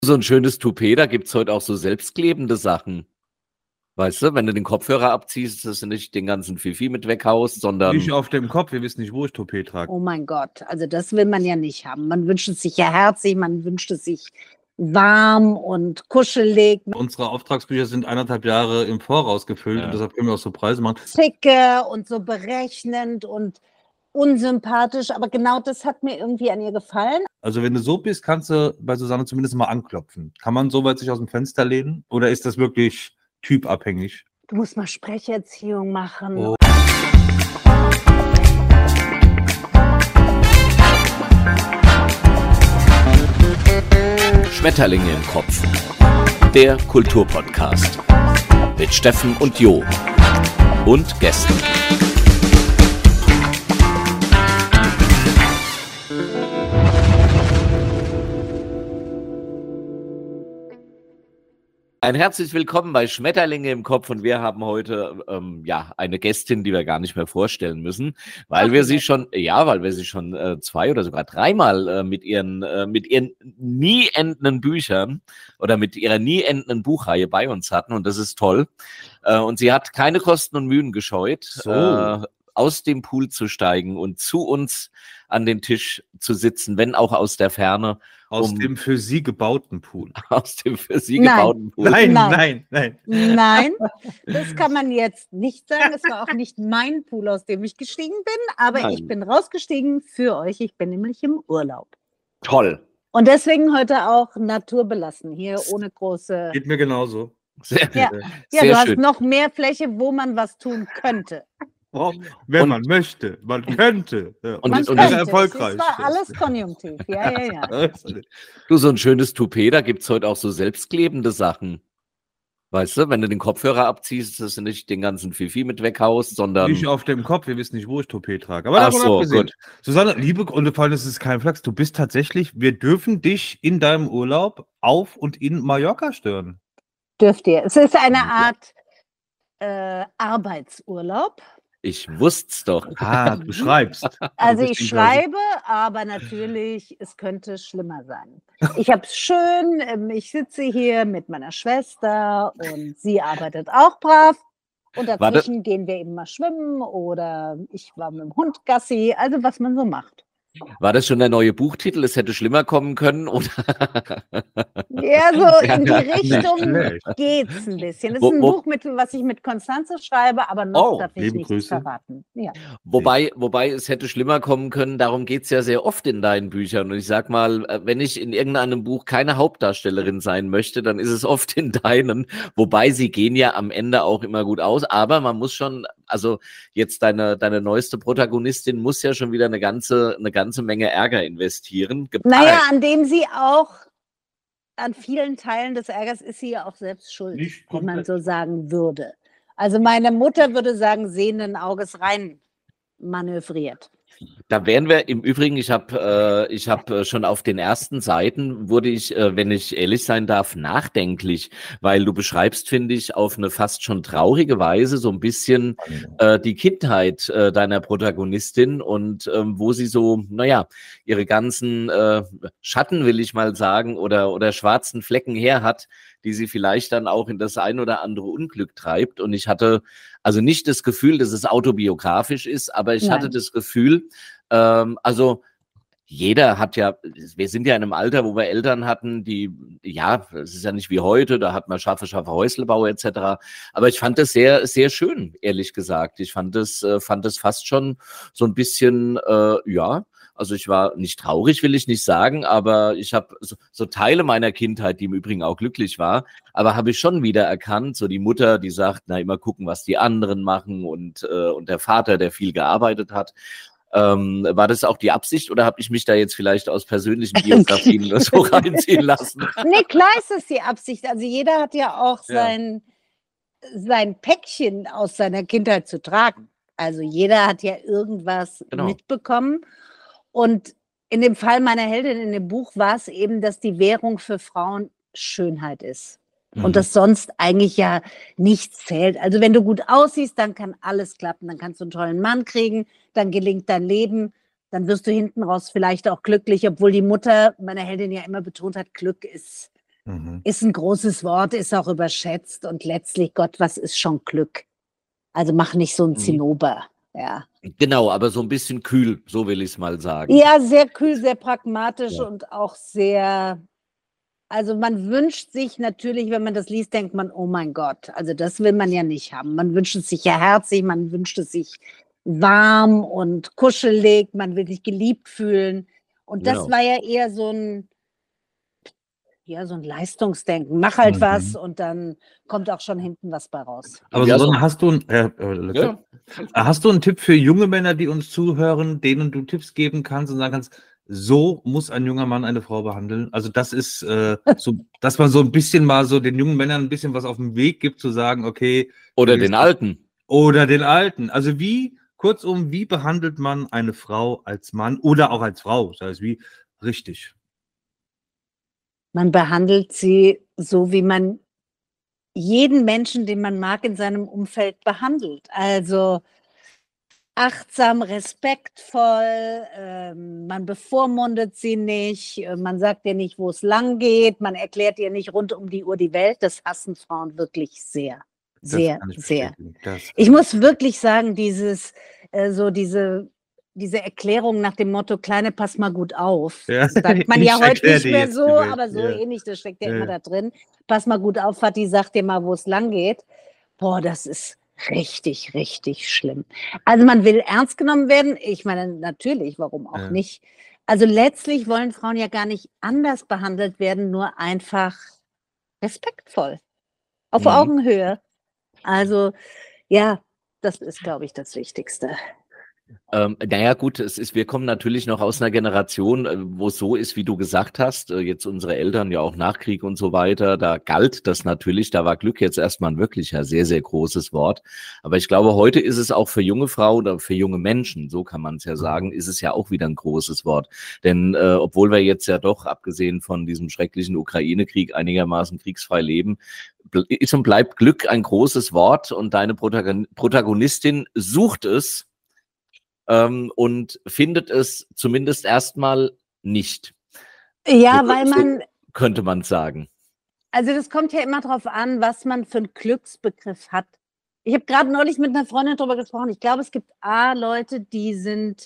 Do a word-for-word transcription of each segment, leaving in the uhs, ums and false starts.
So ein schönes Toupet, da gibt's heute auch so selbstklebende Sachen. Weißt du, wenn du den Kopfhörer abziehst, dass du nicht den ganzen Fifi mit weghaust, sondern Nicht auf dem Kopf, wir wissen nicht, wo ich Toupet trage. Oh mein Gott, also das will man ja nicht haben. Man wünscht es sich ja herzig, man wünscht es sich warm und kuschelig, Unsere Auftragsbücher sind eineinhalb Jahre im Voraus gefüllt Ja. und deshalb können wir auch so Preise machen. dicke und so berechnend und unsympathisch. Aber genau das hat mir irgendwie an ihr gefallen. Also wenn du so bist, kannst du bei Susanne zumindest mal anklopfen. Kann man so weit sich aus dem Fenster lehnen oder ist das wirklich typabhängig? Du musst mal Sprecherziehung machen. Oh. Schmetterlinge im Kopf. Der Kulturpodcast mit Steffen und Jo und Gästen. Ein herzlich willkommen bei Schmetterlinge im Kopf und wir haben heute ähm, ja eine Gästin, die wir gar nicht mehr vorstellen müssen, weil Ach, wir ja. sie schon, ja, weil wir sie schon äh, zwei oder sogar dreimal äh, mit ihren äh, mit ihren nie endenden Büchern oder mit ihrer nie endenden Buchreihe bei uns hatten und das ist toll. Äh, und sie hat keine Kosten und Mühen gescheut, So. äh, aus dem Pool zu steigen und zu uns an den Tisch zu sitzen, wenn auch aus der Ferne. Aus Um- dem für sie gebauten Pool. Aus dem für sie Nein. gebauten Pool. Nein, Nein. nein, nein. Nein, das kann man jetzt nicht sagen. Es war auch nicht mein Pool, aus dem ich gestiegen bin, aber Nein. ich bin rausgestiegen für euch. Ich bin nämlich im Urlaub. Toll. Und deswegen heute auch naturbelassen, hier ohne große... Geht mir genauso. Sehr, Ja, ja sehr du hast schön. noch mehr Fläche, wo man was tun könnte. Oh, wenn Und- man möchte, man könnte. Ja. Und- Man und könnte. das ist erfolgreich. Das war alles konjunktiv. Ja, ja, ja. Du, so ein schönes Toupet, da gibt's heute auch so selbstklebende Sachen. Weißt du, wenn du den Kopfhörer abziehst, dass du nicht den ganzen Fifi mit weghaust, sondern Nicht auf dem Kopf, wir wissen nicht, wo ich Toupet trage. Aber Ach davon so, abgesehen, gut. Susanne, liebe, und vor allem, das ist kein Flachs, du bist tatsächlich, wir dürfen dich in deinem Urlaub auf und in Mallorca stören. Dürft ihr. Es ist eine Ja. Art äh, Arbeitsurlaub. ich wusste's doch. Ah, du schreibst. Also Du bist ich in Klausur. schreibe, aber natürlich, es könnte schlimmer sein. Ich habe es schön, ähm, ich sitze hier mit meiner Schwester und sie arbeitet auch brav. Und Warte. dazwischen gehen wir eben mal schwimmen oder ich war mit dem Hund Gassi, also was man so macht. War das schon der neue Buchtitel? Es hätte schlimmer kommen können, oder? Ja, so in die Ja, Richtung schlecht. geht's ein bisschen. Es Wo- ist ein wo- Buch, mit, was ich mit Konstanze schreibe, aber noch Oh, darf ich liebe nichts Grüße. verraten. Ja. Wobei, wobei es hätte schlimmer kommen können, darum geht's ja sehr oft in deinen Büchern. Und ich sag mal, äh, wenn ich in irgendeinem Buch keine Hauptdarstellerin sein möchte, dann ist es oft in deinen. Wobei sie gehen ja am Ende auch immer gut aus. Aber man muss schon, also jetzt deine, deine neueste Protagonistin muss ja schon wieder eine ganze, eine ganze Menge Ärger investieren. Ge- Naja, Ah, an dem sie auch, an vielen Teilen des Ärgers ist sie ja auch selbst schuld, Nicht wie man komplett. so sagen würde. Also meine Mutter würde sagen, sehenden Auges rein manövriert. Da wären wir im Übrigen, ich habe äh, ich hab, äh, schon auf den ersten Seiten, wurde ich, äh, wenn ich ehrlich sein darf, nachdenklich, weil du beschreibst, finde ich, auf eine fast schon traurige Weise so ein bisschen äh, die Kindheit äh, deiner Protagonistin und ähm, wo sie so, naja, ihre ganzen äh, Schatten, will ich mal sagen, oder, oder schwarzen Flecken her hat, die sie vielleicht dann auch in das ein oder andere Unglück treibt. Und ich hatte also nicht das Gefühl, dass es autobiografisch ist, aber ich Nein. hatte das Gefühl, ähm, also jeder hat ja, wir sind ja in einem Alter, wo wir Eltern hatten, die, ja, es ist ja nicht wie heute, da hat man scharfe, scharfe Häuslebau et cetera. Aber ich fand das sehr, sehr schön, ehrlich gesagt. Ich fand das, äh, fand das fast schon so ein bisschen, äh, ja, also ich war nicht traurig, will ich nicht sagen, aber ich habe so, so Teile meiner Kindheit, die im Übrigen auch glücklich war, aber habe ich schon wieder erkannt, so die Mutter, die sagt, na immer gucken, was die anderen machen und, äh, und der Vater, der viel gearbeitet hat. Ähm, war das auch die Absicht oder habe ich mich da jetzt vielleicht aus persönlichen Biografien so reinziehen lassen? Nee, klar ist es die Absicht. Also jeder hat ja auch Ja. sein, sein Päckchen aus seiner Kindheit zu tragen. Also jeder hat ja irgendwas Genau. mitbekommen. Und in dem Fall meiner Heldin in dem Buch war es eben, dass die Währung für Frauen Schönheit ist. Mhm. Und das sonst eigentlich ja nichts zählt. Also wenn du gut aussiehst, dann kann alles klappen. Dann kannst du einen tollen Mann kriegen, dann gelingt dein Leben, dann wirst du hinten raus vielleicht auch glücklich, obwohl die Mutter meiner Heldin ja immer betont hat, Glück ist Mhm. ist ein großes Wort, ist auch überschätzt und letztlich, Gott, was ist schon Glück? Also mach nicht so ein Mhm. Zinnober, ja. Genau, aber so ein bisschen kühl, so will ich es mal sagen. Ja, sehr kühl, sehr pragmatisch Ja. und auch sehr, also man wünscht sich natürlich, wenn man das liest, denkt man, oh mein Gott, also das will man ja nicht haben. Man wünscht es sich ja herzig, man wünscht es sich warm und kuschelig, man will sich geliebt fühlen. Und das Genau. war ja eher so ein, ja, so ein Leistungsdenken. Mach halt Mhm. was und dann kommt auch schon hinten was bei raus. Aber Ja, Susanne, so- hast du, ein, äh, äh, Ja, hast du einen Tipp für junge Männer, die uns zuhören, denen du Tipps geben kannst und sagen kannst, so muss ein junger Mann eine Frau behandeln? Also das ist äh, so, dass man so ein bisschen mal so den jungen Männern ein bisschen was auf den Weg gibt, zu sagen, okay, oder du den gehst- Alten. oder den Alten. Also wie, kurzum, wie behandelt man eine Frau als Mann oder auch als Frau? Das heißt, wie richtig. Man behandelt sie so, wie man jeden Menschen, den man mag, in seinem Umfeld behandelt. Also achtsam, respektvoll, ähm, man bevormundet sie nicht, äh, man sagt ihr nicht, wo es lang geht, man erklärt ihr nicht rund um die Uhr die Welt. Das hassen Frauen wirklich sehr, Das sehr, kann ich sehr. bestätigen. Das kann Ich muss wirklich sagen, dieses, äh, so diese, diese Erklärung nach dem Motto, Kleine, pass mal gut auf, Ja, sagt man ich ja heute erklär nicht dir mehr jetzt so, die Welt. aber so Ja. ähnlich, das steckt ja, Ja, immer ja. da drin. Pass mal gut auf, Vati, sag dir mal, wo es lang geht. Boah, das ist richtig, richtig schlimm. Also man will ernst genommen werden. Ich meine, natürlich, warum auch Ja. nicht. Also letztlich wollen Frauen ja gar nicht anders behandelt werden, nur einfach respektvoll, auf Mhm. Augenhöhe. Also ja, das ist, glaube ich, das Wichtigste. Ähm, naja, gut, es ist, wir kommen natürlich noch aus einer Generation, äh, wo es so ist, wie du gesagt hast, äh, jetzt unsere Eltern ja auch Nachkrieg und so weiter, da galt das natürlich, da war Glück jetzt erstmal ein wirklich ja sehr, sehr großes Wort. Aber ich glaube, heute ist es auch für junge Frauen oder für junge Menschen, so kann man es ja sagen, ist es ja auch wieder ein großes Wort. Denn äh, obwohl wir jetzt ja doch, abgesehen von diesem schrecklichen Ukraine-Krieg, einigermaßen kriegsfrei leben, bl- ist und bleibt Glück ein großes Wort und deine Protagon- Protagonistin sucht es, ähm, und findet es zumindest erstmal nicht. Ja, So, weil so man, könnte man sagen. also das kommt ja immer darauf an, was man für einen Glücksbegriff hat. Ich habe gerade neulich mit einer Freundin darüber gesprochen. Ich glaube, es gibt A, Leute, die sind,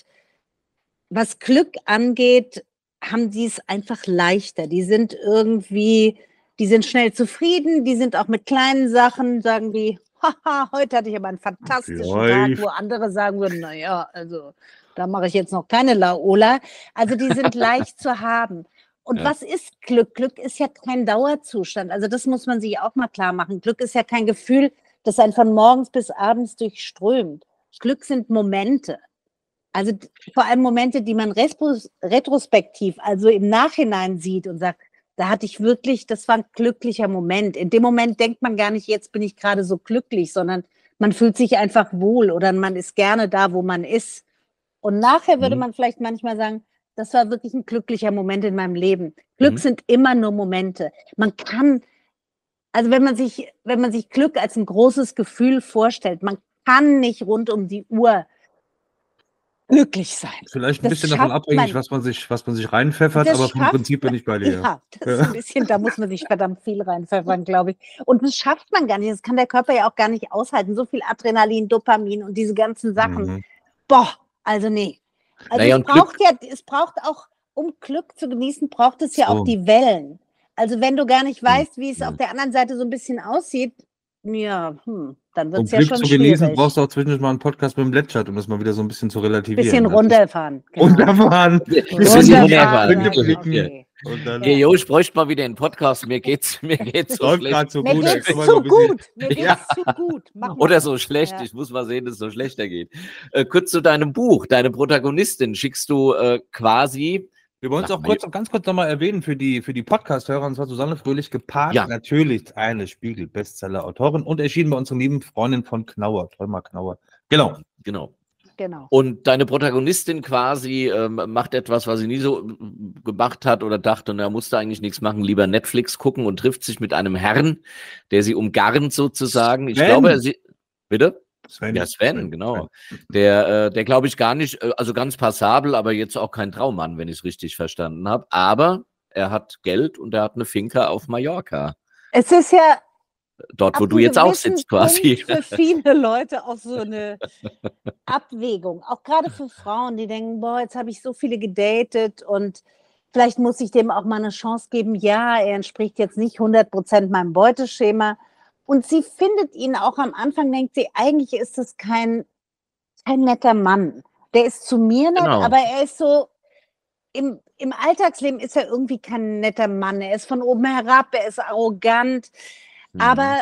was Glück angeht, haben die es einfach leichter. Die sind irgendwie, die sind schnell zufrieden, die sind auch mit kleinen Sachen, sagen die, haha, heute hatte ich aber einen fantastischen Tag, Läuft. wo andere sagen würden, naja, also da mache ich jetzt noch keine Laola. Also die sind leicht zu haben. Und Ja. was ist Glück? Glück ist ja kein Dauerzustand. Also das muss man sich auch mal klar machen. Glück ist ja kein Gefühl, das einen von morgens bis abends durchströmt. Glück sind Momente. Also d- vor allem Momente, die man respros- retrospektiv, also im Nachhinein sieht und sagt, da hatte ich wirklich, das war ein glücklicher Moment. In dem Moment denkt man gar nicht, jetzt bin ich gerade so glücklich, sondern man fühlt sich einfach wohl oder man ist gerne da, wo man ist. Und nachher würde Mhm. man vielleicht manchmal sagen, das war wirklich ein glücklicher Moment in meinem Leben. Glück Mhm. sind immer nur Momente. Man kann, also wenn man sich, wenn man sich Glück als ein großes Gefühl vorstellt, man kann nicht rund um die Uhr glücklich sein. Vielleicht ein Das bisschen davon schafft abhängig, man. was man sich, was man sich reinpfeffert, Das aber vom schafft Prinzip bin man. ich bei dir. Ja, das ist ein bisschen, da muss man sich verdammt viel reinpfeffern, glaube ich. Und das schafft man gar nicht. Das kann der Körper ja auch gar nicht aushalten. So viel Adrenalin, Dopamin und diese ganzen Sachen. Mhm. Boah, also nee. Also Naja, es und Glück- braucht ja, es braucht auch, um Glück zu genießen, braucht es ja So. auch die Wellen. Also wenn du gar nicht Hm, weißt, wie es hm. auf der anderen Seite so ein bisschen aussieht, ja, hm, dann wird Um es ja Glück schon zu genießen, schwierig. brauchst du auch zwischendurch mal einen Podcast mit dem Letschert, um das mal wieder so ein bisschen zu relativieren. Bisschen Das ist- runterfahren. Genau. Runterfahren. Bisschen Runterfahren. runterfahren, Winde okay. blicken. Okay. Und dann Hey, Jo, ich bräuchte mal wieder einen Podcast. Mir geht's, mir geht's so läuft schlecht. gerade so Mir gut. da geht's kann man zu so ein bisschen- gut. Mir geht's Ja. zu gut. Mach mal. Oder so schlecht. Ja. Ich muss mal sehen, dass es so schlechter geht. Äh, kurz zu deinem Buch. Deine Protagonistin schickst du äh, quasi. Wir wollen es Sag auch mal, kurz, ganz kurz nochmal erwähnen für die, für die Podcast-Hörer, und zwar Susanne Fröhlich, gepaart Ja. natürlich eine Spiegel-Bestseller-Autorin und erschienen bei unserer lieben Freundin von Knauer, Träumer Knauer. Genau. Genau. Genau. Und deine Protagonistin quasi ähm, macht etwas, was sie nie so mm, gemacht hat oder dachte, na, musste eigentlich nichts machen, lieber Netflix gucken und trifft sich mit einem Herrn, der sie umgarnt sozusagen. Ich Sven. glaube, er sie. Bitte? Sven. Ja, Sven, genau. Der, äh, der glaube ich gar nicht, äh, also ganz passabel, aber jetzt auch kein Traummann, wenn ich es richtig verstanden habe. Aber er hat Geld und er hat eine Finca auf Mallorca. Es ist ja Dort, wo ab du einem jetzt auch gewissen sitzt quasi. Punkt für viele Leute auch so eine Abwägung. Auch gerade für Frauen, die denken, boah, jetzt habe ich so viele gedatet und vielleicht muss ich dem auch mal eine Chance geben. Ja, er entspricht jetzt nicht hundert Prozent meinem Beuteschema. Und sie findet ihn auch am Anfang, denkt sie, eigentlich ist das kein, kein netter Mann. Der ist zu mir nett, Genau. aber er ist so, im, im Alltagsleben ist er irgendwie kein netter Mann. Er ist von oben herab, er ist arrogant. Mhm. Aber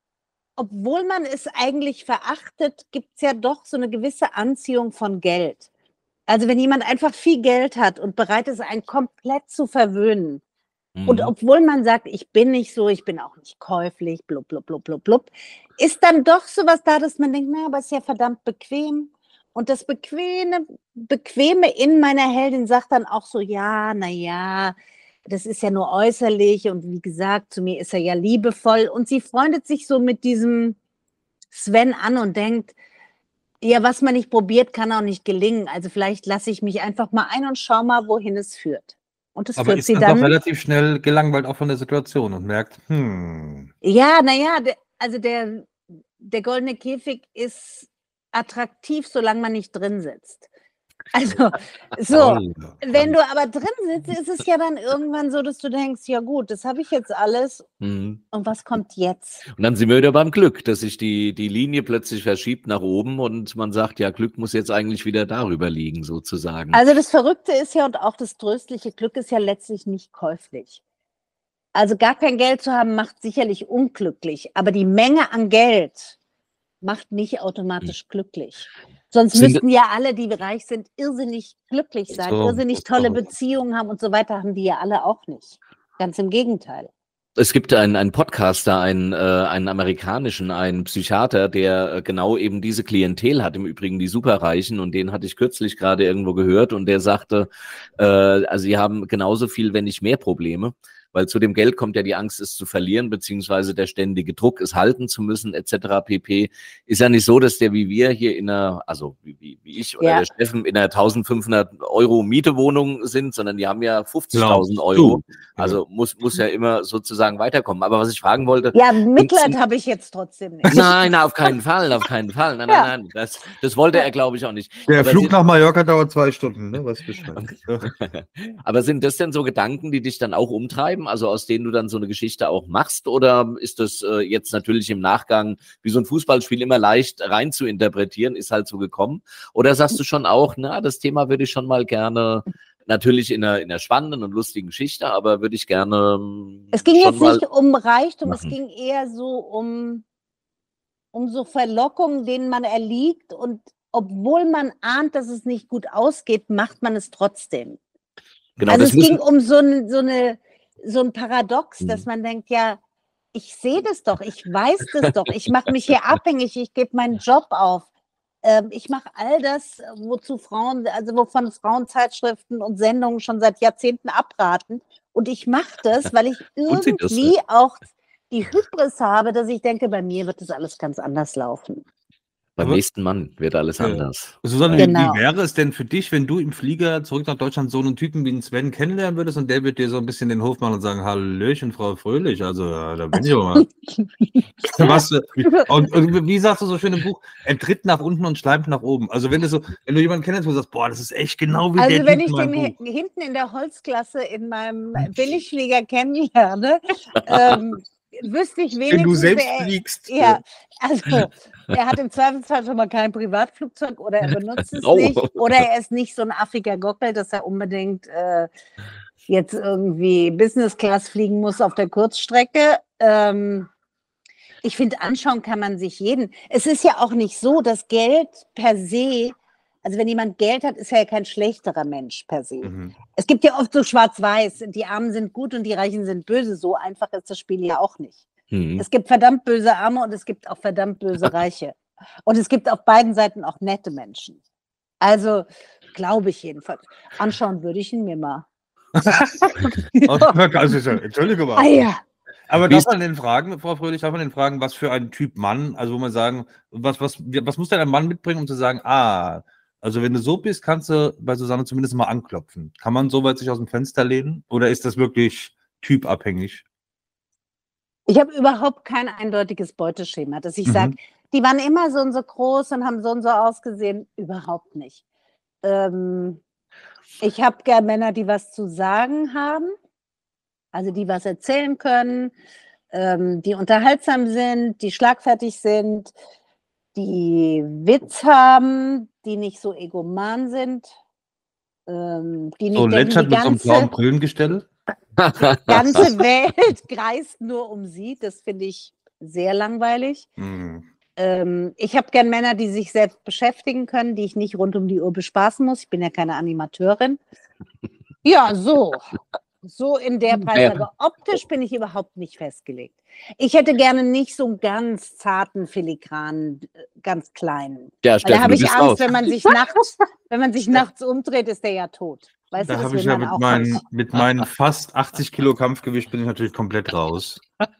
obwohl man es eigentlich verachtet, gibt es ja doch so eine gewisse Anziehung von Geld. Also wenn jemand einfach viel Geld hat und bereit ist, einen komplett zu verwöhnen, Mhm. und obwohl man sagt, ich bin nicht so, ich bin auch nicht käuflich, blub, blub, blub, blub, blub, ist dann doch sowas da, dass man denkt, na, aber ist ja verdammt bequem. Und das Bequeme, Bequeme in meiner Heldin sagt dann auch so, ja, na ja, das ist ja nur äußerlich und wie gesagt, zu mir ist er ja liebevoll. Und sie freundet sich so mit diesem Sven an und denkt, ja, was man nicht probiert, kann auch nicht gelingen. Also vielleicht lasse ich mich einfach mal ein und schau mal, wohin es führt. Und das Aber führt ist sie dann dann. doch relativ schnell gelangweilt auch von der Situation und merkt, hm. Ja, naja, also der, der goldene Käfig ist attraktiv, solange man nicht drin sitzt. Also, so, Toll. wenn du aber drin sitzt, ist es ja dann irgendwann so, dass du denkst, ja gut, das habe ich jetzt alles Mhm. und was kommt jetzt? Und dann sind wir wieder beim Glück, dass sich die, die Linie plötzlich verschiebt nach oben und man sagt, ja, Glück muss jetzt eigentlich wieder darüber liegen, sozusagen. Also das Verrückte ist ja und auch das tröstliche Glück ist ja letztlich nicht käuflich. Also gar kein Geld zu haben, macht sicherlich unglücklich, aber die Menge an Geld macht nicht automatisch glücklich. Sonst Sind- müssten ja alle, die reich sind, irrsinnig glücklich sein, So, irrsinnig tolle so. Beziehungen haben und so weiter, haben die ja alle auch nicht. Ganz im Gegenteil. Es gibt einen, einen Podcaster, einen, äh, einen amerikanischen, einen Psychiater, der äh, genau eben diese Klientel hat, im Übrigen die Superreichen, und den hatte ich kürzlich gerade irgendwo gehört, und der sagte, äh, also sie haben genauso viel, wenn nicht mehr Probleme, weil zu dem Geld kommt ja die Angst, es zu verlieren, beziehungsweise der ständige Druck, es halten zu müssen, et cetera pp. Ist ja nicht so, dass der wie wir hier in einer, also wie, wie, wie ich oder Ja. der Steffen in einer eintausendfünfhundert Euro Mietewohnung sind, sondern die haben ja fünfzigtausend Glaubst Euro. du? Also muss, muss ja immer sozusagen weiterkommen. Aber was ich fragen wollte, Ja, Mitleid habe ich jetzt trotzdem nicht. nein, auf keinen Fall, auf keinen Fall. Nein, Ja. nein, nein, das, das wollte er, glaube ich, auch nicht. Der Aber Flug sind- nach Mallorca dauert zwei Stunden, ne? Was Bescheid. Aber sind das denn so Gedanken, die dich dann auch umtreiben, also aus denen du dann so eine Geschichte auch machst? Oder ist das äh, jetzt natürlich im Nachgang wie so ein Fußballspiel immer leicht rein zu interpretieren, ist halt so gekommen? Oder sagst du schon auch, na, das Thema würde ich schon mal gerne, natürlich in einer, in einer spannenden und lustigen Geschichte, aber würde ich gerne ähm, Es ging schon jetzt mal nicht um Reichtum, es machen. ging eher so um, um so Verlockungen, denen man erliegt und obwohl man ahnt, dass es nicht gut ausgeht, macht man es trotzdem. Genau, also das es müssen, ging um so, ein, so, eine, so ein Paradox, Mhm. dass man denkt, ja, ich sehe das doch, ich weiß das doch, ich mache mich hier abhängig, ich gebe meinen Job auf. Ähm, ich mache all das, wozu Frauen, also wovon Frauenzeitschriften und Sendungen schon seit Jahrzehnten abraten. Und ich mache das, weil ich Und sie das, irgendwie auch die Hybris habe, dass ich denke, bei mir wird das alles ganz anders laufen. beim Aber- nächsten Mann wird alles Ja. anders. Susanne, Genau. wie, wie wäre es denn für dich, wenn du im Flieger zurück nach Deutschland so einen Typen wie einen Sven kennenlernen würdest und der wird dir so ein bisschen den Hof machen und sagen, Hallöchen, Frau Fröhlich, also ja, da bin ich aber mal. Was, äh, wie, und, und wie sagst du so schön im Buch, er tritt nach unten und schleimt nach oben. Also wenn du so, wenn du jemanden kennst, wo du sagst, boah, das ist echt genau wie Also der wenn Typ ich in meinem den Buch. hi- hinten in der Holzklasse in meinem Billigflieger kennenlerne, ähm, wüsste ich wenigstens, Wenn du selbst wer, fliegst. ja, also er hat im Zweifelsfall schon mal kein Privatflugzeug oder er benutzt es Oh. nicht oder er ist nicht so ein Afrika-Gockel, dass er unbedingt äh, jetzt irgendwie Business Class fliegen muss auf der Kurzstrecke. Ähm, ich finde, anschauen kann man sich jeden. Es ist ja auch nicht so, dass Geld per se, also wenn jemand Geld hat, ist er ja kein schlechterer Mensch per se. Mhm. Es gibt ja oft so schwarz-weiß, die Armen sind gut und die Reichen sind böse. So einfach ist das Spiel ja auch nicht. Mhm. Es gibt verdammt böse Arme und es gibt auch verdammt böse Reiche. Und es gibt auf beiden Seiten auch nette Menschen. Also, glaube ich jedenfalls. Anschauen würde ich ihn mir mal. Also, Entschuldigung mal. Ah ja. Aber Wie darf ist- man denn fragen, Frau Fröhlich, darf man denn fragen, was für ein Typ Mann, also wo man sagen, was, was, was muss denn ein Mann mitbringen, um zu sagen, ah, Also wenn du so bist, kannst du bei Susanne zumindest mal anklopfen. Kann man so weit sich aus dem Fenster lehnen? Oder ist das wirklich typabhängig? Ich habe überhaupt kein eindeutiges Beuteschema, dass ich Mhm. sage, die waren immer so und so groß und haben so und so ausgesehen. Überhaupt nicht. Ähm, ich habe gern Männer, die was zu sagen haben, also die was erzählen können, ähm, die unterhaltsam sind, die schlagfertig sind, die Witz haben, die nicht so egoman sind, ähm, die nicht So denken, die lätschert mit so einem blauen ganze, Brillengestell? ganze Welt kreist nur um sie. Das finde ich sehr langweilig. Mhm. Ähm, ich habe gern Männer, die sich selbst beschäftigen können, die ich nicht rund um die Uhr bespaßen muss. Ich bin ja keine Animateurin. Ja, so. So in der Preislage. Optisch bin ich überhaupt nicht festgelegt. Ich hätte gerne nicht so einen ganz zarten, filigranen, äh, ganz kleinen. Ja, Weil da Steffen, habe du ich bist Angst, raus. wenn man sich nachts, wenn man sich nachts umdreht, ist der ja tot. Weißt du, Da das habe ich will ja man mit auch meinen, nicht. mit meinen fast achtzig Kilo Kampfgewicht bin ich natürlich komplett raus.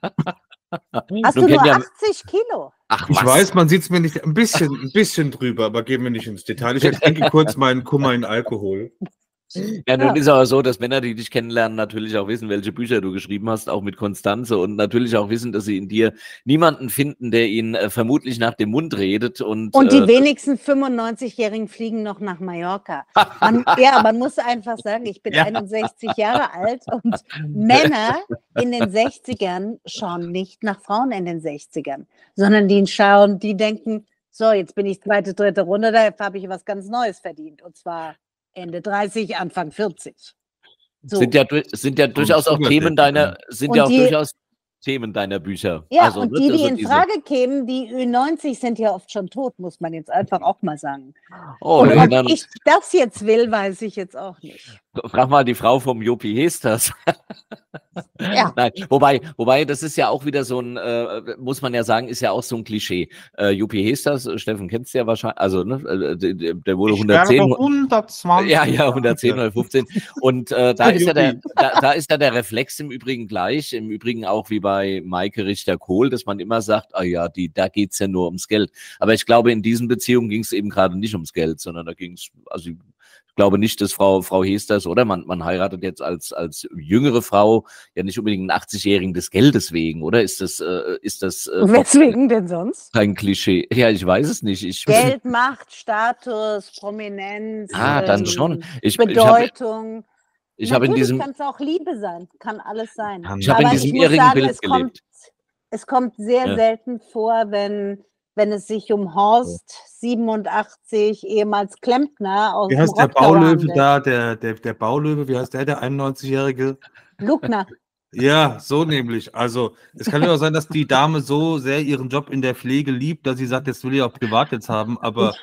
Hast Nun du nur kennen ja- achtzig Kilo? Ach, Ich was? weiß, man sieht es mir nicht ein bisschen, ein bisschen drüber, aber gehen wir nicht ins Detail. Ich ertränke kurz meinen Kummer in Alkohol. Ja, nun Ja. ist aber so, dass Männer, die dich kennenlernen, natürlich auch wissen, welche Bücher du geschrieben hast, auch mit Konstanze und natürlich auch wissen, dass sie in dir niemanden finden, der ihnen äh, vermutlich nach dem Mund redet und, Und die äh, wenigsten fünfundneunzig-Jährigen fliegen noch nach Mallorca. Man, ja, man muss einfach sagen, ich bin Ja. einundsechzig Jahre alt und Männer in den sechzigern schauen nicht nach Frauen in den sechzigern, sondern die schauen, die denken, so, jetzt bin ich zweite, dritte Runde, da habe ich was ganz Neues verdient. Und zwar Ende dreißig, Anfang vierzig. So. sind ja, du- sind ja durchaus auch Sugar Themen Daddy deiner, sind Und ja auch die- durchaus Themen deiner Bücher. Ja, also, und ne, die, die also in diese- Frage kämen, die Ü neunzig sind ja oft schon tot, muss man jetzt einfach auch mal sagen. Oh, Und nee, ob dann ich das jetzt will, weiß ich jetzt auch nicht. frag mal die Frau vom Jopi Hesters. Ja. Nein, wobei, wobei, das ist ja auch wieder so ein, äh, muss man ja sagen, ist ja auch so ein Klischee. Äh, Jopi Hesters, äh, Steffen kennst du ja wahrscheinlich, also ne, äh, der, der der wurde hundertzehn. hundertzwanzig. Ja, ja, hundertzehn, hundertfünfzehn. Und äh, da, ist ja der, da, da ist ja der Reflex im Übrigen gleich, im Übrigen auch wie bei Maike Richter-Kohl, dass man immer sagt, ah ja, die, da geht's ja nur ums Geld. Aber ich glaube, in diesen Beziehungen ging es eben gerade nicht ums Geld, sondern da ging es, also ich glaube nicht, dass Frau, Frau Hesters, oder man, man heiratet jetzt als, als jüngere Frau ja nicht unbedingt einen achtzigjährigen des Geldes wegen, oder? Ist das, äh, ist das äh, Weswegen denn sonst? kein Klischee? Ja, ich weiß es nicht. Ich, Geld, Macht, Status, Prominenz, Ah, dann ähm, schon. Ich, ich habe Bedeutung. ich hab in Natürlich diesem, kann es auch Liebe sein, kann alles sein. Kann- ich hab in Aber diesem ich muss irrigen sagen, Bild es kommt, gelebt. es kommt sehr Ja. selten vor, wenn, wenn es sich um Horst siebenundachtzig, ehemals Klempner aus Wie dem heißt der Rockgau Baulöwe handelt. da? Der, der, der Baulöwe, wie heißt der, der einundneunzigjährige? Lugner. Ja, so nämlich. Also, es kann ja auch sein, dass die Dame so sehr ihren Job in der Pflege liebt, dass sie sagt, jetzt will ich auch privat jetzt haben, aber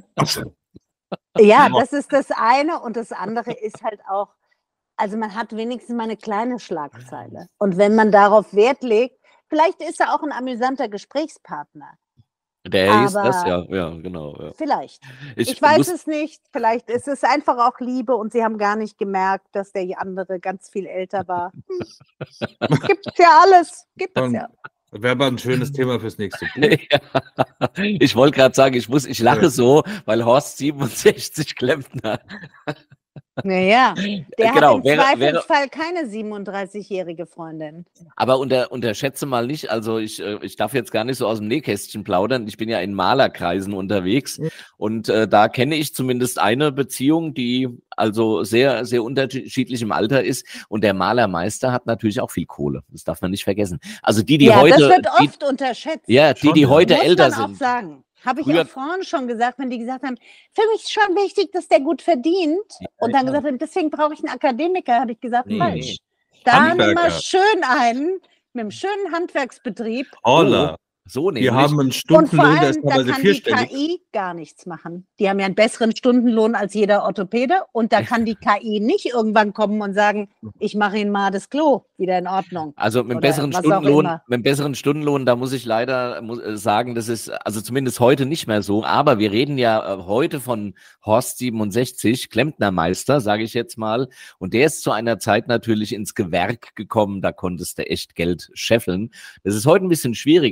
Ja, das ist das eine. Und das andere ist halt auch, also man hat wenigstens mal eine kleine Schlagzeile. Und wenn man darauf Wert legt, vielleicht ist er auch ein amüsanter Gesprächspartner. Der hieß das, aber- ja, ja, genau. Ja. Vielleicht. Ich, weiß muss, es nicht. Vielleicht ist es einfach auch Liebe und sie haben gar nicht gemerkt, dass der andere ganz viel älter war. Hm. Gibt's ja alles. Gibt's Und- ja. wäre aber ein schönes Thema fürs nächste Buch. Ja. Ich wollte gerade sagen, ich muss, ich lache so, weil Horst siebenundsechzig Klempner. Naja, der Genau, hat im wäre- wäre- Zweifelsfall keine siebenunddreißigjährige Freundin. Aber unter, unterschätze mal nicht, also ich, äh, ich darf jetzt gar nicht so aus dem Nähkästchen plaudern. Ich bin ja in Malerkreisen unterwegs Ja. und äh, da kenne ich zumindest eine Beziehung, die also sehr, sehr unterschiedlich im Alter ist. Und der Malermeister hat natürlich auch viel Kohle. Das darf man nicht vergessen. Also die, die ja, heute, das wird die, oft unterschätzt. ja, die, Schon, die ja. heute Muss älter man auch sind. sagen. Habe ich Früher- auch Frauen schon gesagt, wenn die gesagt haben, für mich ist schon wichtig, dass der gut verdient. Und dann ja. gesagt haben, deswegen brauche ich einen Akademiker, habe ich gesagt, Nee, falsch. Da nimm Handwerker. mal schön einen mit einem schönen Handwerksbetrieb. Holla, So nämlich. wir haben einen Und vor Stundenlohn, der ist allem, da teilweise kann die K vierstellig. I gar nichts machen. Die haben ja einen besseren Stundenlohn als jeder Orthopäde. Und da kann die K I nicht irgendwann kommen und sagen, ich mache Ihnen mal das Klo wieder in Ordnung. Also mit dem Oder besseren was auch Stundenlohn, immer. mit dem besseren Stundenlohn, da muss ich leider muss, äh, sagen, das ist also zumindest heute nicht mehr so. Aber wir reden ja äh, heute von Horst siebenundsechzig, Klempnermeister, sage ich jetzt mal. Und der ist zu einer Zeit natürlich ins Gewerk gekommen. Da konntest du echt Geld scheffeln. Das ist heute ein bisschen schwieriger, aber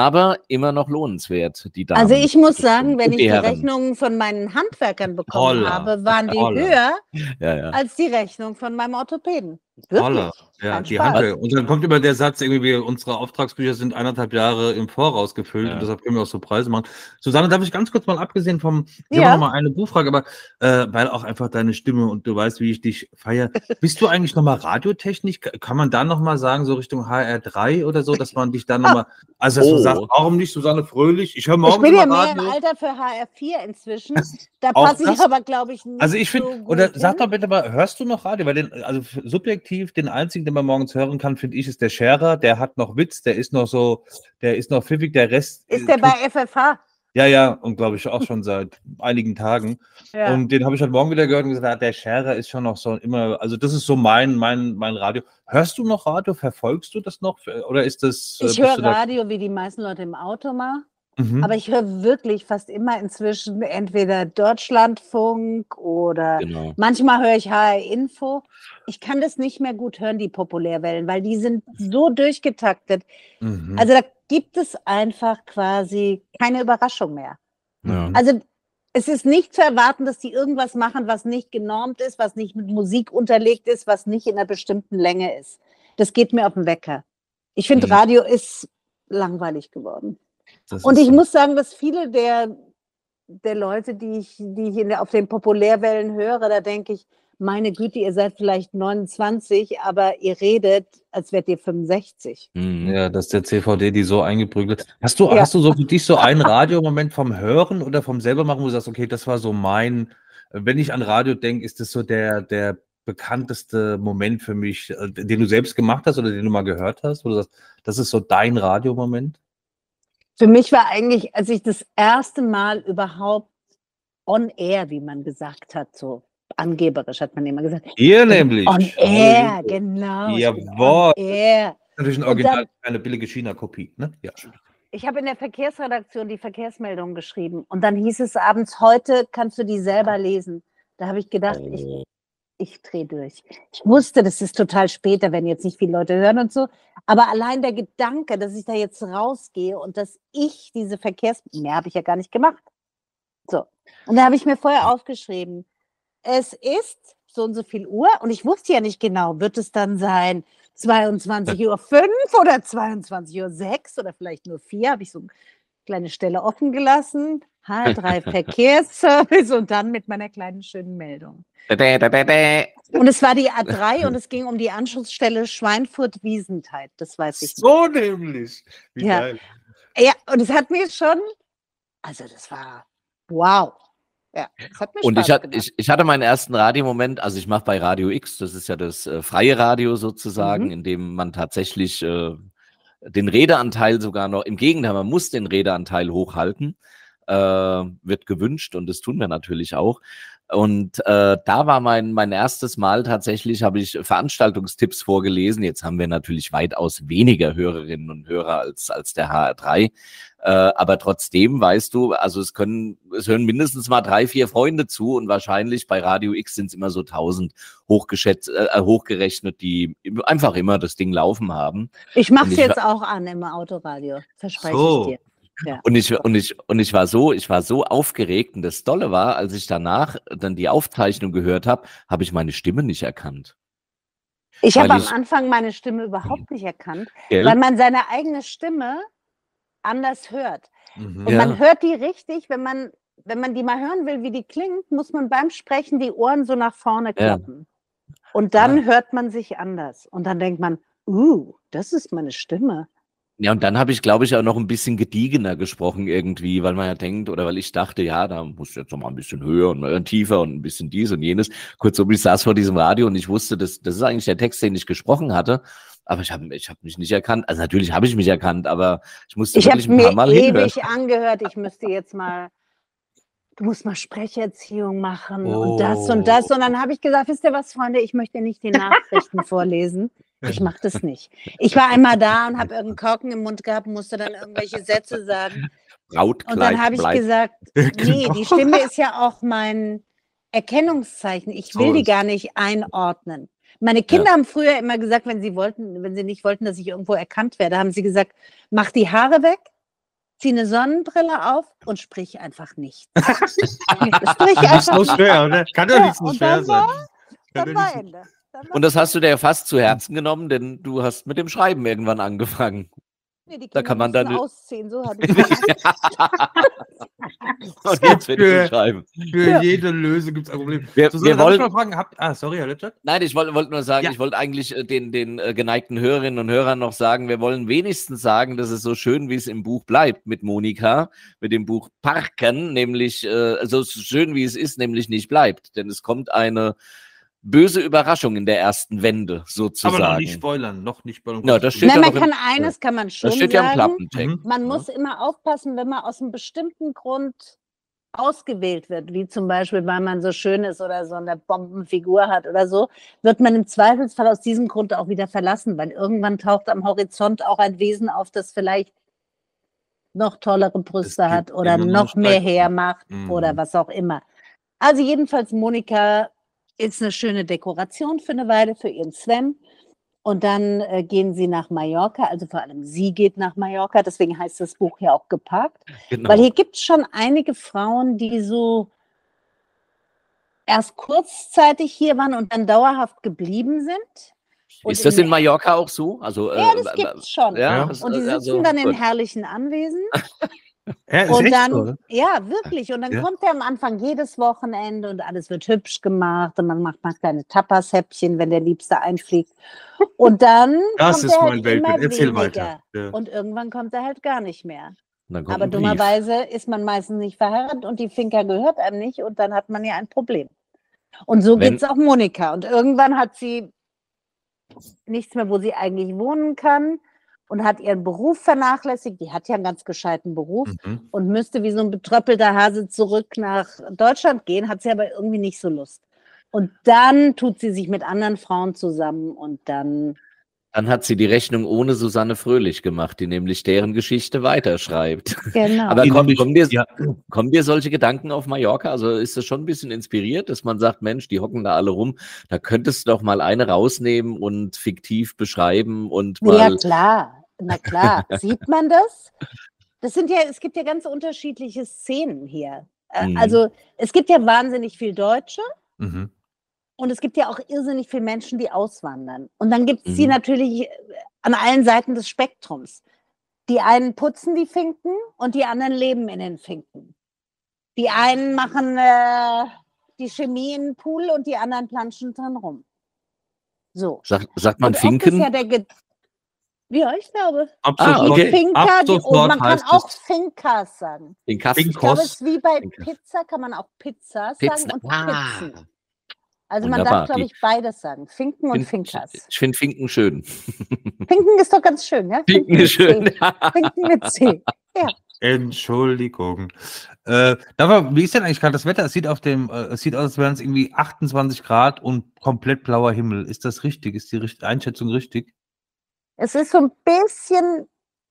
aber immer noch lohnenswert, die Damen. Also ich muss sagen, wenn Und ich die die Herren. Rechnungen von meinen Handwerkern bekommen Holla, habe, waren die holla. höher Ja, ja. als die Rechnung von meinem Orthopäden. Holla. Wirklich. Ja, Kein die Spaß. Handel. Und dann kommt immer der Satz, irgendwie, unsere Auftragsbücher sind anderthalb Jahre im Voraus gefüllt Ja. und deshalb können wir auch so Preise machen. Susanne, darf ich ganz kurz mal abgesehen vom, ich Ja. habe noch mal eine Buchfrage, aber äh, weil auch einfach deine Stimme und du weißt, wie ich dich feiere. Bist du eigentlich noch mal Radiotechnik? Kann man da noch mal sagen, so Richtung H R drei oder so, dass man dich da noch mal, also dass Oh. du sagst, warum nicht Susanne Fröhlich? Ich höre Ich morgens bin ja immer mehr im Radio. Alter für H R vier inzwischen. Da Auch passe ich das? aber, glaube ich, nicht Also ich finde, so gut oder sag hin. doch bitte mal, hörst du noch Radio? Weil den, also f- subjektiv, den einzigen, den man morgens hören kann, finde ich, ist der Scherer. Der hat noch Witz, der ist noch so, der ist noch pfiffig, der Rest. Ist äh, der bei tut- F F H? Ja, ja, und glaube ich auch schon seit einigen Tagen. Ja. Und den habe ich heute Morgen wieder gehört und gesagt, ah, der Scherer ist schon noch so immer, also das ist so mein, mein, mein Radio. Hörst du noch Radio? Verfolgst du das noch? Oder ist das. äh, Ich bist höre du da- Radio wie die meisten Leute im Auto mal. Mhm. Aber ich höre wirklich fast immer inzwischen entweder Deutschlandfunk oder Genau. manchmal höre ich H R Info. Ich kann das nicht mehr gut hören, die Populärwellen, weil die sind so durchgetaktet. Mhm. Also da gibt es einfach quasi keine Überraschung mehr. Ja. Also es ist nicht zu erwarten, dass die irgendwas machen, was nicht genormt ist, was nicht mit Musik unterlegt ist, was nicht in einer bestimmten Länge ist. Das geht mir auf den Wecker. Ich finde, Mhm. Radio ist langweilig geworden. Das Und ist ich so. muss sagen, dass viele der, der Leute, die ich, die ich in der, auf den Populärwellen höre, da denke ich, meine Güte, ihr seid vielleicht neunundzwanzig, aber ihr redet, als wärt ihr fünfundsechzig. Mhm. Ja, dass der C V D die so eingeprügelt hat. Hast du, Ja. hast du so für dich so einen Radiomoment vom Hören oder vom selber machen, wo du sagst, okay, das war so mein, wenn ich an Radio denke, ist das so der, der bekannteste Moment für mich, äh, den du selbst gemacht hast oder den du mal gehört hast, wo du sagst, das ist so dein Radiomoment? Für mich war eigentlich, als ich das erste Mal überhaupt on air, wie man gesagt hat, so angeberisch hat man immer gesagt. Hier nämlich. On air, genau. ich bin Jawohl. On air. Natürlich ein Und Original, dann- eine billige China-Kopie, ne? Ja. Ich habe in der Verkehrsredaktion die Verkehrsmeldung geschrieben und dann hieß es abends, heute kannst du die selber lesen. Da habe ich gedacht, ich, Oh. ich drehe durch. Ich wusste, das ist total später, wenn jetzt nicht viele Leute hören und so. Aber allein der Gedanke, dass ich da jetzt rausgehe und dass ich diese Verkehrs... Mehr habe ich ja gar nicht gemacht. So. Und da habe ich mir vorher aufgeschrieben, es ist so und so viel Uhr und ich wusste ja nicht genau, wird es dann sein zweiundzwanzig Uhr fünf oder zweiundzwanzig Uhr sechs oder vielleicht nur vier, habe ich so eine kleine Stelle offen gelassen. H R drei Verkehrsservice und dann mit meiner kleinen schönen Meldung. Da, da, da, da, da. Und es war die A drei und es ging um die Anschlussstelle Schweinfurt-Wiesenthal. Das weiß ich. So nämlich. Wie Ja. geil. Ja, und es hat mir schon, also das war wow. Ja, es hat mir Und Spaß ich, hat, gemacht. ich, ich hatte meinen ersten Radiomoment, also ich mache bei Radio X, das ist ja das äh, freie Radio sozusagen, Mhm. in dem man tatsächlich äh, den Redeanteil sogar noch, im Gegenteil, man muss den Redeanteil hochhalten, äh, wird gewünscht und das tun wir natürlich auch. Und äh, da war mein, mein erstes Mal tatsächlich, habe ich Veranstaltungstipps vorgelesen. Jetzt haben wir natürlich weitaus weniger Hörerinnen und Hörer als, als der H R drei. Äh, aber trotzdem weißt du, also es können, es hören mindestens mal drei, vier Freunde zu und wahrscheinlich bei Radio X sind es immer so tausend hochgeschätzt, äh, hochgerechnet, die einfach immer das Ding laufen haben. Ich mache und es ich jetzt auch an im Autoradio, verspreche So. ich dir. Ja. Und ich, und ich, und ich war so, ich war so aufgeregt und das Tolle war, als ich danach dann die Aufzeichnung gehört habe, habe ich meine Stimme nicht erkannt. Ich habe Weil am ich- Anfang meine Stimme überhaupt nicht erkannt, Gell? weil man seine eigene Stimme anders hört. Mhm. Und Ja. man hört die richtig, wenn man, wenn man die mal hören will, wie die klingt, muss man beim Sprechen die Ohren so nach vorne Ja. klappen. Und dann hört man sich anders. Und dann denkt man, uh, das ist meine Stimme. Ja, und dann habe ich, glaube ich, auch noch ein bisschen gediegener gesprochen irgendwie, weil man ja denkt, oder weil ich dachte, ja, da muss jetzt noch mal ein bisschen höher und äh, tiefer und ein bisschen dies und jenes. Kurzum, ich saß vor diesem Radio und ich wusste, das, das ist eigentlich der Text, den ich gesprochen hatte, aber ich habe ich hab mich nicht erkannt. Also natürlich habe ich mich erkannt, aber ich musste Ich habe wirklich ein paar mir Mal hinhören. ewig angehört, ich müsste jetzt mal, du musst mal Sprecherziehung machen Oh. und das und das. Und dann habe ich gesagt, wisst ihr was, Freunde, ich möchte nicht die Nachrichten vorlesen. Ich mache das nicht. Ich war einmal da und habe irgendeinen Korken im Mund gehabt und musste dann irgendwelche Sätze sagen. Brautkleid Und dann habe ich bleibt. gesagt, nee, Genau. die Stimme ist ja auch mein Erkennungszeichen. Ich will So die ist- gar nicht einordnen. Meine Kinder haben früher immer gesagt, wenn sie wollten, wenn sie nicht wollten, dass ich irgendwo erkannt werde, haben sie gesagt, mach die Haare weg zieh eine Sonnenbrille auf und sprich einfach nichts. sprich Das ist so schwer, oder? Kann doch Ja, nicht so und schwer dann sein. war- Kann Dann doch war nicht so- Ende. Dann war Und das hast du dir fast zu Herzen genommen, denn du hast mit dem Schreiben irgendwann angefangen. Nee, die Da Kinder kann man mussten dann- ausziehen, so hatte ich das. Und jetzt will ich Für- nicht schreiben. Für Ja. jede Lösung gibt es ein Problem. Wir- Susanne, wir darf ich wollen- mal fragen, habt, ah, sorry, Herr Letschert. Nein, ich wollte wollt nur sagen, Ja. ich wollte eigentlich äh, den, den äh, geneigten Hörerinnen und Hörern noch sagen, wir wollen wenigstens sagen, dass es so schön, wie es im Buch bleibt mit Monika, mit dem Buch Parken, nämlich äh, so schön, wie es ist, nämlich nicht bleibt. Denn es kommt eine böse Überraschung in der ersten Wende, sozusagen. Aber noch nicht spoilern, noch nicht spoilern. Ja, das steht Nein, ja man noch im- kann eines kann man schon Das steht ja im sagen. Klappentext. Mhm. Man ne? muss immer aufpassen, wenn man aus einem bestimmten Grund ausgewählt wird, wie zum Beispiel, weil man so schön ist oder so eine Bombenfigur hat oder so, wird man im Zweifelsfall aus diesem Grund auch wieder verlassen, weil irgendwann taucht am Horizont auch ein Wesen auf, das vielleicht noch tollere Brüste gibt hat oder immer noch noch mehr Streifen. hermacht Mhm. oder was auch immer. Also jedenfalls, Monika ist eine schöne Dekoration für eine Weile für ihren Sven. Und dann äh, gehen sie nach Mallorca, also vor allem sie geht nach Mallorca, deswegen heißt das Buch ja auch geparkt. Genau. Weil hier gibt es schon einige Frauen, die so erst kurzzeitig hier waren und dann dauerhaft geblieben sind. Und Ist das in Mallorca auch so? Also, Ja, äh, das äh, gibt's schon. Ja, Ja. das- Und die sitzen also, dann in gut. herrlichen Anwesen. Ja, ist Und echt dann, so, oder? ja, wirklich. Und dann Ja. kommt er am Anfang jedes Wochenende und alles wird hübsch gemacht und man macht mal kleine Tapas-Häppchen, wenn der Liebste einfliegt. Und dann Das kommt ist er mein halt Weltbild. immer Erzähl weniger. weiter. Ja. Und irgendwann kommt er halt gar nicht mehr. Und dann kommt Aber ein Brief. dummerweise ist man meistens nicht verheiratet und die Finca gehört einem nicht und dann hat man ja ein Problem. Und so Wenn- geht es auch Monika. Und irgendwann hat sie nichts mehr, wo sie eigentlich wohnen kann und hat ihren Beruf vernachlässigt. Die hat ja einen ganz gescheiten Beruf Mhm. und müsste wie so ein betröppelter Hase zurück nach Deutschland gehen, hat sie aber irgendwie nicht so Lust. Und dann tut sie sich mit anderen Frauen zusammen und dann, Dann hat sie die Rechnung ohne Susanne Fröhlich gemacht, die nämlich deren Geschichte weiterschreibt. genau. Aber Die kommen, nämlich- kommen, dir, ja. kommen dir solche Gedanken auf Mallorca? Also ist das schon ein bisschen inspiriert, dass man sagt, Mensch, die hocken da alle rum, da könntest du doch mal eine rausnehmen und fiktiv beschreiben und mal... Ja, klar, na klar. Sieht man das? Das sind ja, es gibt ja ganz unterschiedliche Szenen hier. Äh, Mhm. Also es gibt ja wahnsinnig viel Deutsche Mhm. und es gibt ja auch irrsinnig viele Menschen, die auswandern. Und dann gibt es die Mhm. natürlich äh, an allen Seiten des Spektrums. Die einen putzen die Finken und die anderen leben in den Finken. Die einen machen äh, die Chemie in den Pool und die anderen planschen drin rum. So. Sagt, sagt man Und oft Finken? ist ja der Ge ja, ich glaube. Ab Ah, sofort- okay. Finca, ab die, oh, sofort man kann heißt auch es Fincas sagen. Den Kasten. Fink- Ich glaube, Kos- es ist wie bei Finca. Pizza, kann man auch Pizza Pizza. sagen und Ah. Pizzen. Also man Wunderbar. darf, glaube Die- ich, beides sagen. Finken und Find- Fincas. Ich finde Finken schön. Finken ist doch ganz schön, ja? Finken ist mit schön. C. Finken mit C. Entschuldigung. Äh, aber wie ist denn eigentlich gerade das Wetter? Es sieht auf dem, äh, es sieht aus, als wären es irgendwie achtundzwanzig Grad und komplett blauer Himmel. Ist das richtig? Ist die Richt Einschätzung richtig? Es ist so ein bisschen,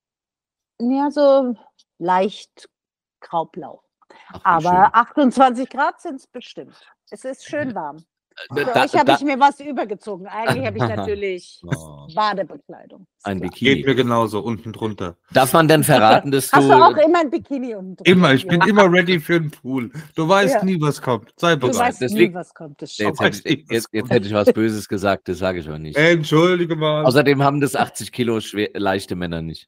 ja, so leicht graublau. Ach, wie Aber achtundzwanzig Grad sind es bestimmt. Es ist schön warm. schön. Für Da- euch habe da- ich mir was übergezogen. Eigentlich habe ich natürlich Oh, Badebekleidung. Ist ein klar. Bikini. Geht mir genauso, unten drunter. Darf man denn verraten, dass Hast du auch du... immer ein Bikini unten drunter? Immer, ich bin Ja. immer ready für den Pool. Du weißt Ja. nie, was kommt. Sei Du bereit. weißt nie, Deswegen- was kommt. Das Nee, stimmt. jetzt, hätte ich, jetzt, jetzt hätte ich was Böses gesagt, das sage ich aber nicht. Entschuldige mal. Außerdem haben das achtzig Kilo schwer, leichte Männer nicht.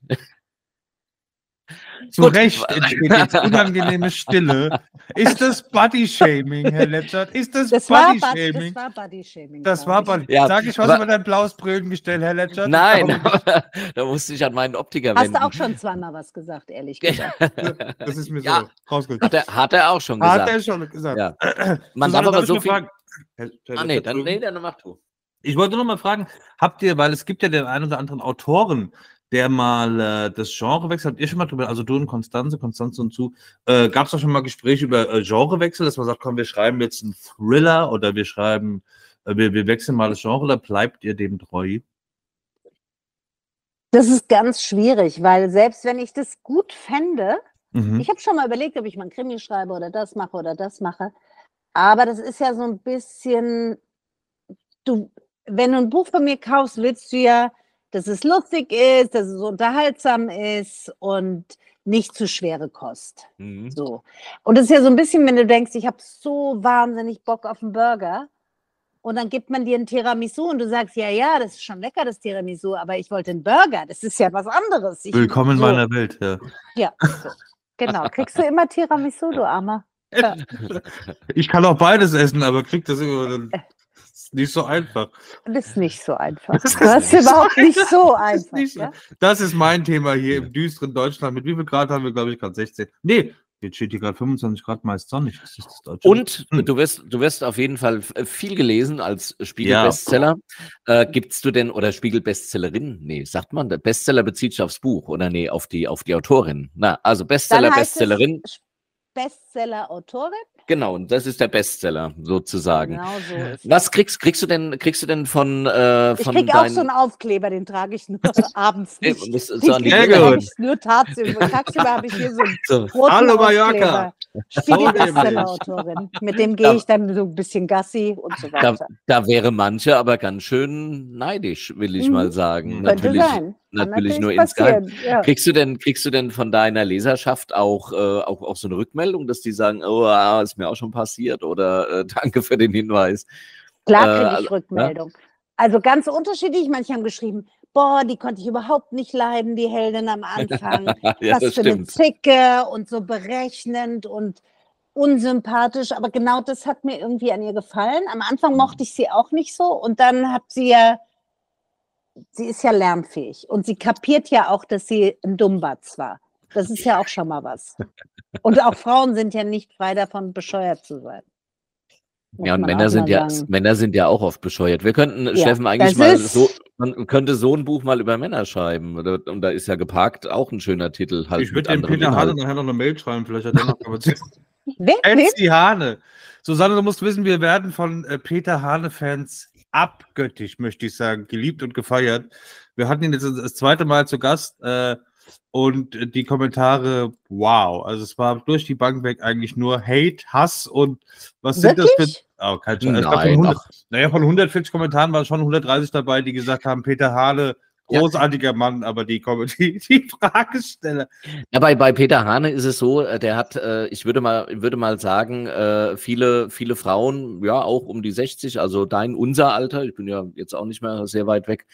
Zu gut. Recht entsteht jetzt unangenehme Stille. Ist das Body-Shaming, Herr Letzert? Ist das, Das war, Bud- Body-Shaming? das war Body-Shaming. Das glaub war ich. Body. Ja, Sag ich was aber- über dein blaues Brillengestell, Herr Letzert? Nein, aber da musste ich an meinen Optiker Hast wenden. du auch schon zweimal was gesagt, ehrlich gesagt. Das ist mir so Ja. rausgekommen. Hat er, hat er auch schon Hat gesagt. er schon gesagt. Ja. Man Susanne, darf aber ich so mal viel... fragen- Herr- Herr Ah, nee, Letzert, dann, nee, dann mach du. Ich wollte nur mal fragen, habt ihr, weil es gibt ja den einen oder anderen Autoren, der mal äh, das Genre wechselt, habt ihr schon mal drüber, also du und Konstanze, Konstanze und zu, äh, gab es auch schon mal Gespräche über äh, Genrewechsel, dass man sagt, komm, wir schreiben jetzt einen Thriller oder wir schreiben, äh, wir, wir wechseln mal das Genre, oder bleibt ihr dem treu? Das ist ganz schwierig, weil selbst wenn ich das gut fände, Mhm. ich habe schon mal überlegt, ob ich mal ein Krimi schreibe oder das mache oder das mache, aber das ist ja so ein bisschen, du, wenn du ein Buch von mir kaufst, willst du ja dass es lustig ist, dass es unterhaltsam ist und nicht zu schwere Kost. Mhm. So. Und es ist ja so ein bisschen, wenn du denkst, ich habe so wahnsinnig Bock auf einen Burger und dann gibt man dir ein Tiramisu und du sagst, ja, ja, das ist schon lecker, das Tiramisu, aber ich wollte einen Burger, das ist ja was anderes. Ich, Willkommen in so. meiner Welt, ja. Ja, so. Genau. Kriegst du immer Tiramisu, du Armer? Ja. Ich kann auch beides essen, aber krieg das immer dann. Das ist nicht so einfach. Das ist nicht so einfach. Das ist überhaupt nicht so Das ist, einfach. nicht so. Ja? Das ist mein Thema hier im düsteren Deutschland. Mit wie viel Grad haben wir, glaube ich, gerade sechzehn? Nee, jetzt steht hier gerade fünfundzwanzig Grad, meist sonnig. Das ist das Deutsche. Und Hm. du wirst, du wirst auf jeden Fall f- viel gelesen als Ja. Spiegel-Bestseller. Äh, gibst du denn, oder Spiegel-Bestsellerin? Nee, sagt man, der Bestseller bezieht sich aufs Buch oder nee, auf die, auf die Autorin. Na, also Bestseller, Dann heißt Bestsellerin. es Bestseller-Autorin. Genau, und das ist der Bestseller sozusagen. Genau so ist es. Was kriegst, kriegst du denn, kriegst du denn von, äh, Ich von krieg auch deinen, so einen Aufkleber, den trage ich nur abends Ey, nicht. und das ist Den so an die krieg- Sehr den gut. hab ich nur tagsüber. Tagsüber habe ich hier so einen so, roten Hallo, Aufkleber. Mallorca. Spiegel-Bestseller-Autorin. Mit dem gehe ich dann so ein bisschen Gassi und so da, weiter. da wäre manche aber ganz schön neidisch, will ich Mhm. mal sagen. Mhm. Könnte Natürlich, sein. Kann natürlich nur insgeheim. passieren. Ja. Kriegst du denn, kriegst du denn von deiner Leserschaft auch, äh, auch, auch so eine Rückmeldung, dass die sagen, oh, ah, ist mir auch schon passiert oder äh, danke für den Hinweis? Klar Äh, kriege also, ich Rückmeldung. Also ganz unterschiedlich. Manche haben geschrieben, boah, die konnte ich überhaupt nicht leiden, die Heldin am Anfang. ja, Was das für eine stimmt. Zicke und so berechnend und unsympathisch. Aber genau das hat mir irgendwie an ihr gefallen. Am Anfang mochte ich sie auch nicht so. Und dann hat sie ja, sie ist ja lernfähig. Und sie kapiert ja auch, dass sie ein Dummbatz war. Das ist ja auch schon mal was. Und auch Frauen sind ja nicht frei davon, bescheuert zu sein. Muss Ja, und man Männer auch sind mal ja, sagen. Männer sind ja auch oft bescheuert. Wir könnten, Ja, Steffen, eigentlich das mal ist- so, man könnte so ein Buch mal über Männer schreiben. Oder- Und da ist ja geparkt auch ein schöner Titel. Halt Ich mit würde dem anderem Peter Hane Inhalt. nachher noch eine Mail schreiben, vielleicht hat er noch Kapazität. Wer? Wer? Etsy Hane. Susanne, du musst wissen, wir werden von äh, Peter Hane-Fans abgöttisch, möchte ich sagen, geliebt und gefeiert. Wir hatten ihn jetzt das zweite Mal zu Gast äh, und äh, die Kommentare, wow. Also es war durch die Bank weg eigentlich nur Hate, Hass und was sind das Wirklich? für... Oh, kein Scheiß. Ich glaub, von Nein, hundert, ach, naja, von hundertvierzig Kommentaren waren schon hundertdreißig dabei, die gesagt haben, Peter Hane, Ja. großartiger Mann, aber die, die, die Fragesteller. ja, bei, bei Peter Hane ist es so, äh, der hat, äh, ich würde mal, würde mal sagen, äh, viele, viele Frauen, ja, auch um die sechzig, also dein, unser Alter, ich bin ja jetzt auch nicht mehr sehr weit weg.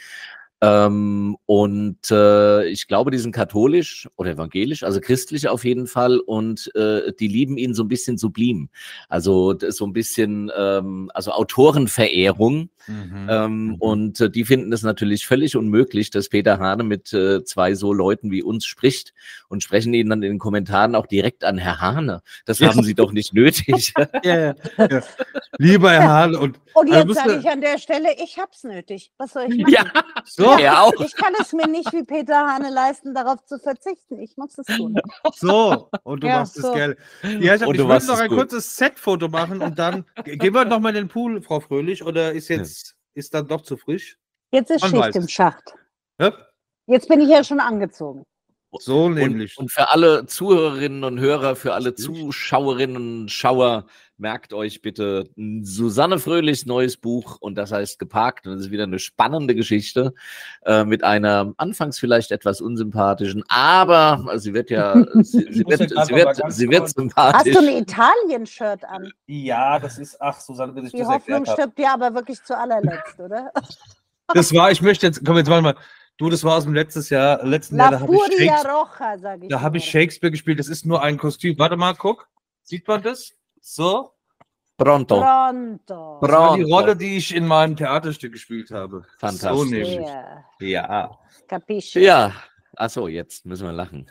Ähm, und äh, ich glaube, die sind katholisch oder evangelisch, also christlich auf jeden Fall, und äh, die lieben ihn so ein bisschen sublim. Also das ist so ein bisschen, ähm, also Autorenverehrung. Mhm. Ähm, Mhm. Und äh, die finden es natürlich völlig unmöglich, dass Peter Hane mit äh, zwei so Leuten wie uns spricht und sprechen ihn dann in den Kommentaren auch direkt an, Herr Hane. Das Ja. haben Sie doch nicht nötig. Ja, ja, ja. Lieber Herr Hane und Und Also jetzt musst sage du- ich an der Stelle, ich hab's nötig. Was soll ich machen? ja, so, er auch. Ich kann es mir nicht wie Peter Hane leisten, darauf zu verzichten. Ich muss es tun. so, und du Ja, machst es so. gerne. Ja, ich, hab- Und ich du würde machst noch es ein gut. kurzes Set-Foto machen und dann ge- gehen wir noch mal in den Pool, Frau Fröhlich, oder ist jetzt ist dann doch zu frisch? Jetzt ist Man Schicht weiß im es. Schacht. Ja? Jetzt bin ich ja schon angezogen. So Und, nämlich. und für alle Zuhörerinnen und Hörer, für alle Richtig. Zuschauerinnen und Schauer, merkt euch bitte Susanne Fröhlichs neues Buch, und das heißt Geparkt, und das ist wieder eine spannende Geschichte äh, mit einer anfangs vielleicht etwas unsympathischen, aber sie wird ja, sie, sie, muss wird, ja grad sie, noch mal wird, ganz sie wird kurz- Hast sympathisch. du ein Italien-Shirt an? Ja, das ist, ach, Susanne, bis ich Die Hoffnung stirbt ja aber wirklich zu allerletzt, oder? Das war, ich möchte jetzt, komm, jetzt warte mal. Du, das war aus dem letztes Jahr, letzten La Jahr, da habe ich, Furia Shakespeare- Roja, sage ich da hab ich nur. Shakespeare gespielt. Das ist nur ein Kostüm. Warte mal, guck. Sieht man das? So. Pronto. Pronto. Das war die Pronto. Rolle, die ich in meinem Theaterstück gespielt habe. Fantastisch. So nämlich. Ja, Ja. capisci. Ja, achso, jetzt müssen wir lachen.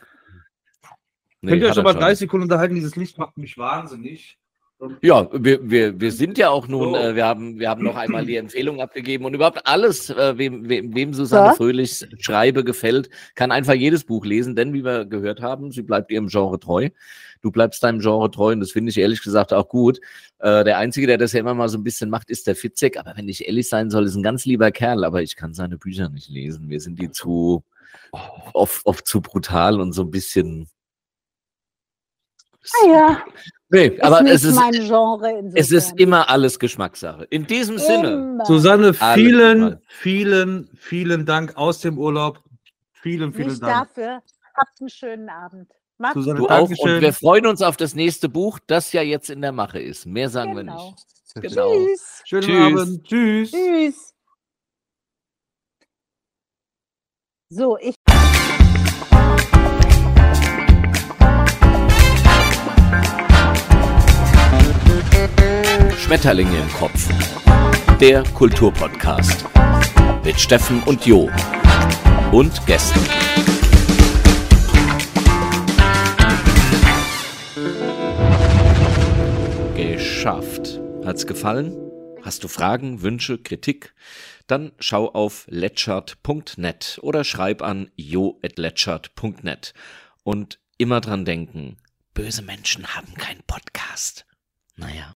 Nee, Könnt ihr euch hat er aber schon. dreißig Sekunden unterhalten? Dieses Licht macht mich wahnsinnig. Ja, wir, wir, wir sind ja auch nun, So. äh, wir haben, wir haben noch einmal die Empfehlung abgegeben und überhaupt alles, äh, wem, wem, wem Susanne Ja. Fröhlichs Schreibe gefällt, kann einfach jedes Buch lesen, denn wie wir gehört haben, sie bleibt ihrem Genre treu. Du bleibst deinem Genre treu, und das finde ich ehrlich gesagt auch gut. Äh, der Einzige, der das ja immer mal so ein bisschen macht, ist der Fitzek, aber wenn ich ehrlich sein soll, ist ein ganz lieber Kerl, aber ich kann seine Bücher nicht lesen. Mir sind die zu, oft, oft zu brutal und so ein bisschen Ah ja, Nee, Ist aber nicht es ist, mein Genre insofern. es ist immer alles Geschmackssache. In diesem Sinne, Immer. Susanne, Alles vielen, super. vielen, vielen Dank aus dem Urlaub. Vielen, vielen Nicht Dank. dafür. Habt einen schönen Abend. Macht's Susanne, du auch. Und Dankeschön. wir freuen uns auf das nächste Buch, das ja jetzt in der Mache ist. Mehr sagen wir Genau. nicht. Genau. Tschüss. Schönen Tschüss. Abend. Tschüss. Tschüss. So, ich. Schmetterlinge im Kopf. Der Kulturpodcast. Mit Steffen und Jo. Und Gästen. Geschafft. Hat's gefallen? Hast du Fragen, Wünsche, Kritik? Dann schau auf letschert punkt net oder schreib an jo at letschert punkt net. Und immer dran denken, böse Menschen haben keinen Podcast. Naja.